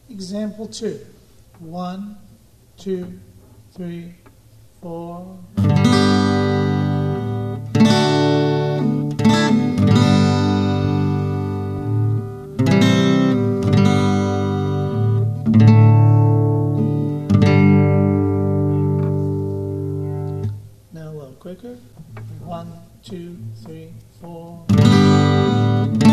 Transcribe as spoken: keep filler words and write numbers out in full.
Example two. One, two, three, four. Now a little quicker. One, two, three, four.